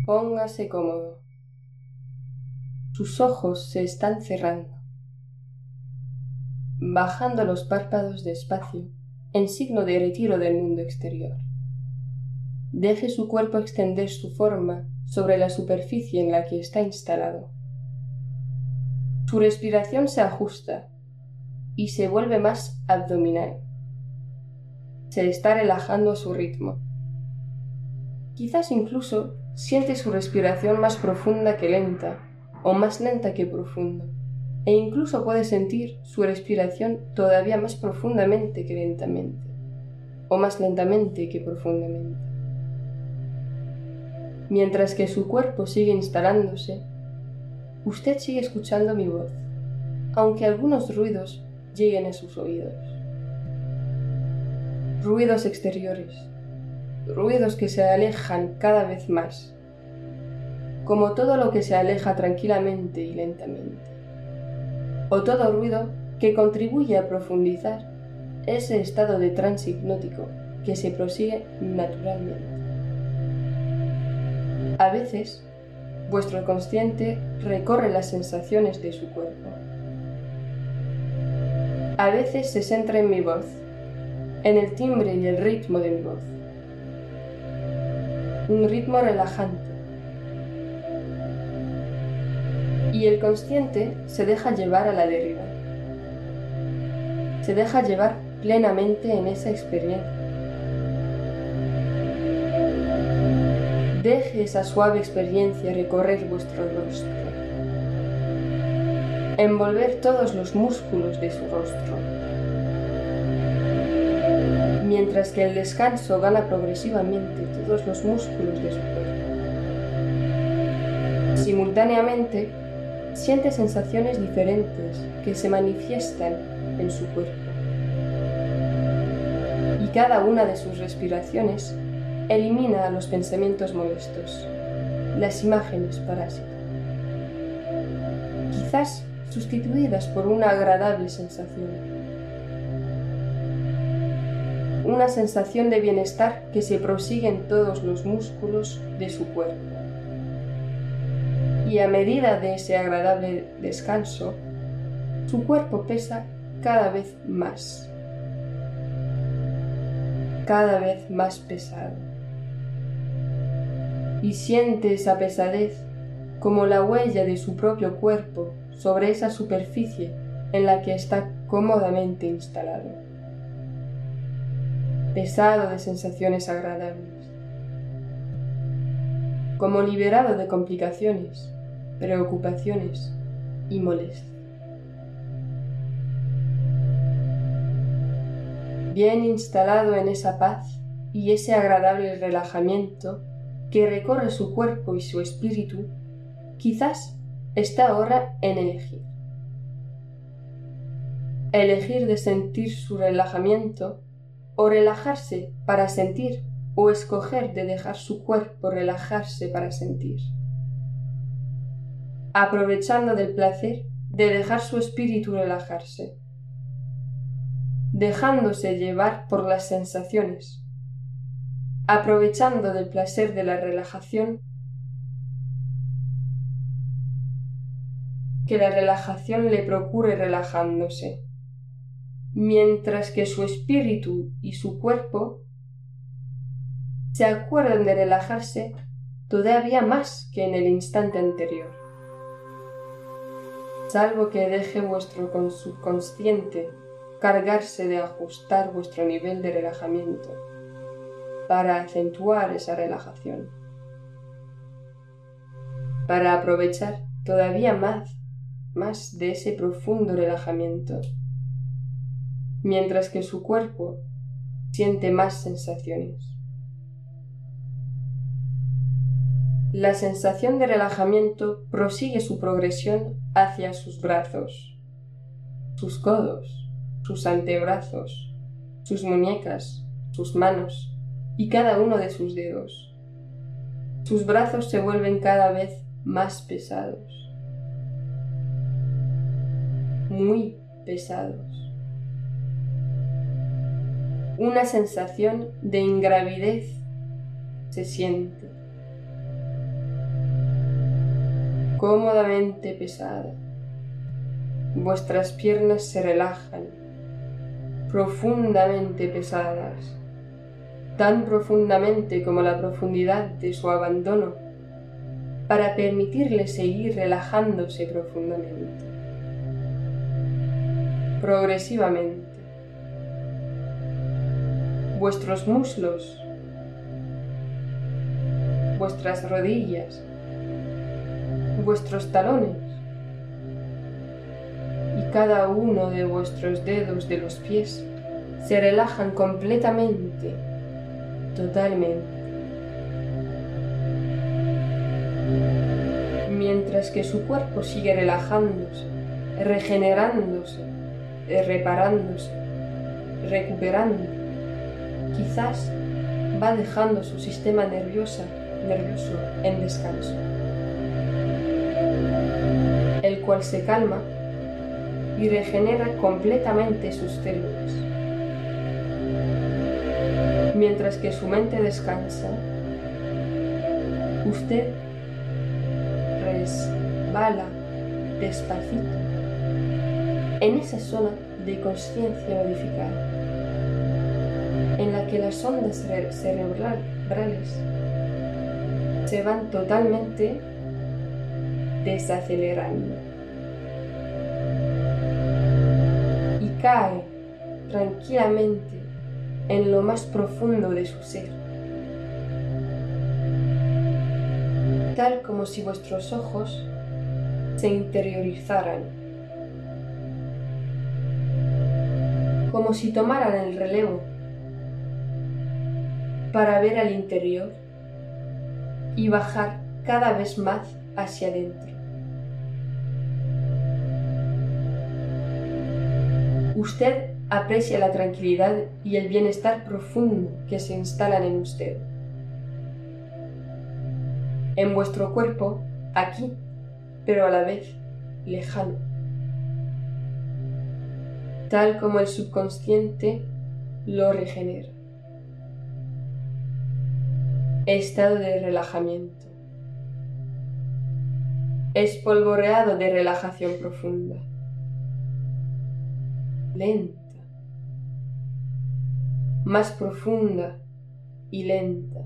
Póngase cómodo. Sus ojos se están cerrando, bajando los párpados despacio en signo de retiro del mundo exterior. Deje su cuerpo extender su forma sobre la superficie en la que está instalado. Su respiración se ajusta y se vuelve más abdominal. Se está relajando a su ritmo. Quizás incluso siente su respiración más profunda que lenta, o más lenta que profunda, e incluso puede sentir su respiración todavía más profundamente que lentamente, o más lentamente que profundamente. Mientras que su cuerpo sigue instalándose, usted sigue escuchando mi voz, aunque algunos ruidos lleguen a sus oídos. Ruidos exteriores, ruidos que se alejan cada vez más, como todo lo que se aleja tranquilamente y lentamente, o todo ruido que contribuye a profundizar ese estado de trance hipnótico que se prosigue naturalmente. A veces, vuestro consciente recorre las sensaciones de su cuerpo. A veces se centra en mi voz, en el timbre y el ritmo de mi voz. Un ritmo relajante. Y el consciente se deja llevar a la deriva. Se deja llevar plenamente en esa experiencia. Deje esa suave experiencia recorrer vuestro rostro, envolver todos los músculos de su rostro, mientras que el descanso gana progresivamente todos los músculos de su cuerpo. Simultáneamente, siente sensaciones diferentes que se manifiestan en su cuerpo. Y cada una de sus respiraciones elimina los pensamientos molestos, las imágenes parásitas, quizás sustituidas por una agradable sensación. Una sensación de bienestar que se prosigue en todos los músculos de su cuerpo. Y a medida de ese agradable descanso, su cuerpo pesa cada vez más pesado. Y siente esa pesadez como la huella de su propio cuerpo sobre esa superficie en la que está cómodamente instalado. Pesado de sensaciones agradables, como liberado de complicaciones, preocupaciones y molestias. Bien instalado en esa paz y ese agradable relajamiento que recorre su cuerpo y su espíritu, quizás está ahora en elegir. Elegir de sentir su relajamiento o relajarse para sentir, o escoger de dejar su cuerpo relajarse para sentir. Aprovechando del placer de dejar su espíritu relajarse, dejándose llevar por las sensaciones, aprovechando del placer de la relajación, que la relajación le procure relajándose, mientras que su espíritu y su cuerpo se acuerdan de relajarse todavía más que en el instante anterior, salvo que deje vuestro subconsciente cargarse de ajustar vuestro nivel de relajamiento para acentuar esa relajación, para aprovechar todavía más de ese profundo relajamiento, mientras que su cuerpo siente más sensaciones. La sensación de relajamiento prosigue su progresión hacia sus brazos, sus codos, sus antebrazos, sus muñecas, sus manos y cada uno de sus dedos. Sus brazos se vuelven cada vez más pesados, muy pesados. Una sensación de ingravidez se siente. cómodamente pesada. Vuestras piernas se relajan, profundamente pesadas, tan profundamente como la profundidad de su abandono, para permitirle seguir relajándose profundamente. Progresivamente, vuestros muslos, vuestras rodillas, vuestros talones y cada uno de vuestros dedos de los pies se relajan completamente, totalmente. Mientras que su cuerpo sigue relajándose, regenerándose, reparándose, recuperando, quizás va dejando su sistema nervioso en descanso, el cual se calma y regenera completamente sus células. Mientras que su mente descansa, usted resbala despacito en esa zona de conciencia modificada, en la que las ondas cerebrales se van totalmente desacelerando y cae tranquilamente en lo más profundo de su ser, tal como si vuestros ojos se interiorizaran, como si tomaran el relevo para ver al interior y bajar cada vez más hacia adentro. Usted aprecia la tranquilidad y el bienestar profundo que se instalan en usted, en vuestro cuerpo, aquí, pero a la vez lejano, tal como el subconsciente lo regenera. Estado de relajamiento. Espolvoreado de relajación profunda. Lenta. Más profunda y lenta.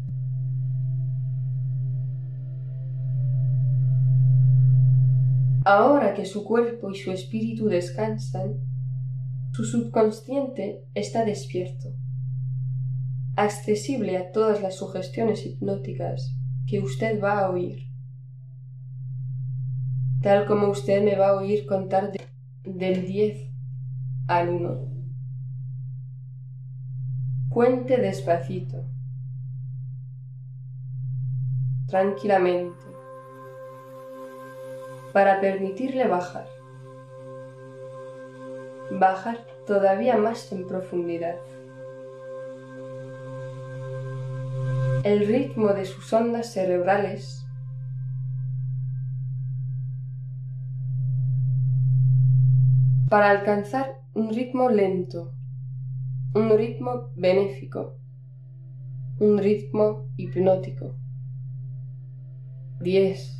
Ahora que su cuerpo y su espíritu descansan, su subconsciente está despierto, accesible a todas las sugestiones hipnóticas que usted va a oír, tal como usted me va a oír contar del 10 al 1. Cuente despacito, tranquilamente, para permitirle bajar todavía más en profundidad. El ritmo de sus ondas cerebrales para alcanzar un ritmo lento, un ritmo benéfico, un ritmo hipnótico. 10,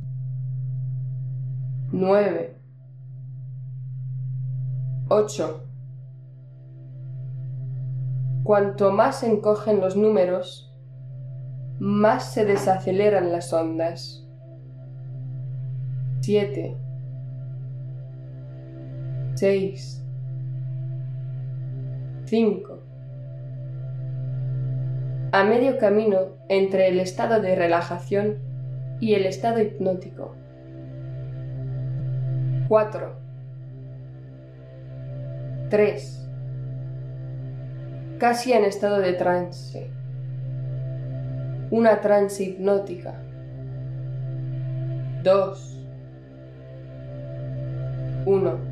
9, 8. Cuanto más se encogen los números, más se desaceleran las ondas. 7, 6, 5. A medio camino entre el estado de relajación y el estado hipnótico. 4, 3. Casi en estado de trance. Una trance hipnótica. 2, 1.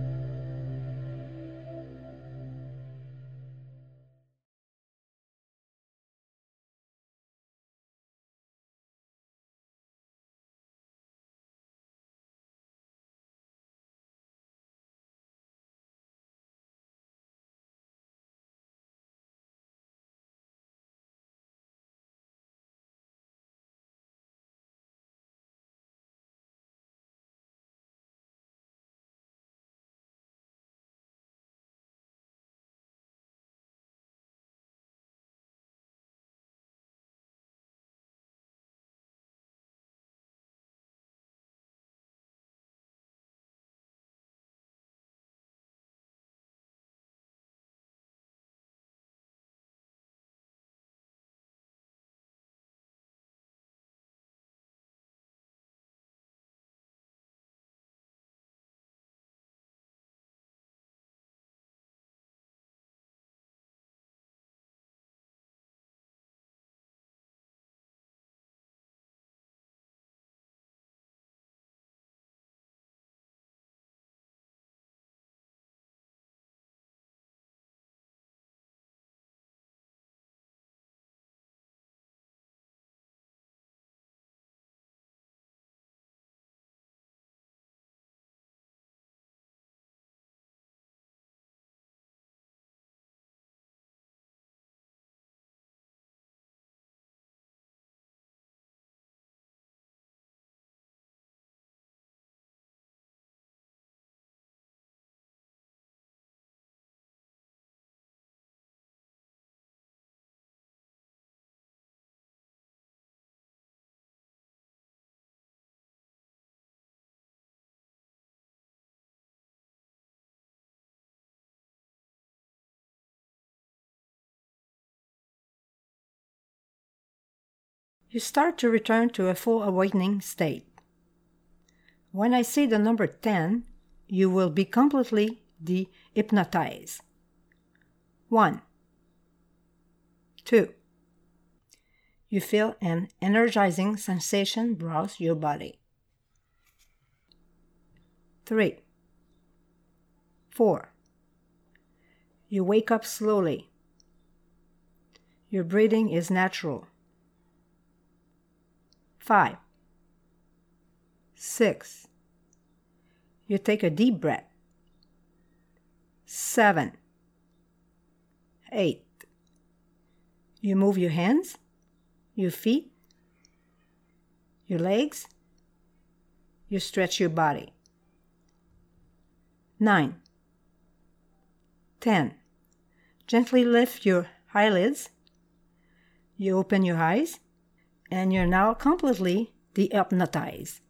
you start to return to a full awakening state. When I say the number 10, you will be completely de-hypnotized. 1, 2. You feel an energizing sensation browse your body. 3, 4. You wake up slowly. Your breathing is natural. 5, 6. You take a deep breath. 7, 8. You move your hands, your feet, your legs. You stretch your body. 9, 10. Gently lift your eyelids. You open your eyes, and you're now completely de-hypnotized.